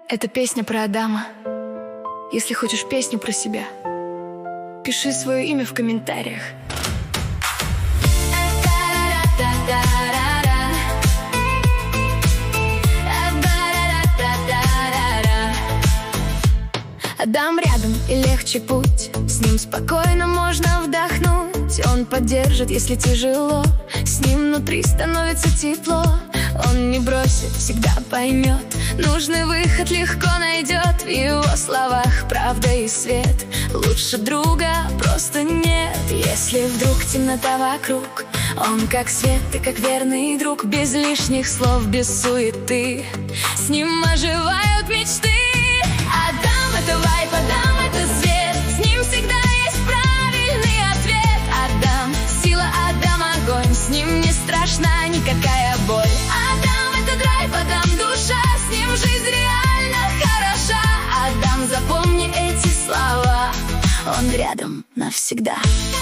Это песня про Адама. Если хочешь песню про себя, пиши свое имя в комментариях. Адам рядом и легче путь, с ним спокойно можно вдохнуть. Он поддержит, если тяжело, с ним внутри становится тепло. Он не бросит, всегда поймет, нужный выход легко найдет. В его словах правда и свет, лучше друга просто нет. Если вдруг темнота вокруг, он как свет и как верный друг, без лишних слов, без суеты, с ним оживают мечты. Адам — это вайб, Адам — это свет, с ним всегда есть правильный ответ. Адам — сила, Адам — огонь, с ним не страшна никакая боль. Адам — это драйв, Адам — душа, с ним жизнь реально хороша. Адам, запомни эти слова, он рядом навсегда.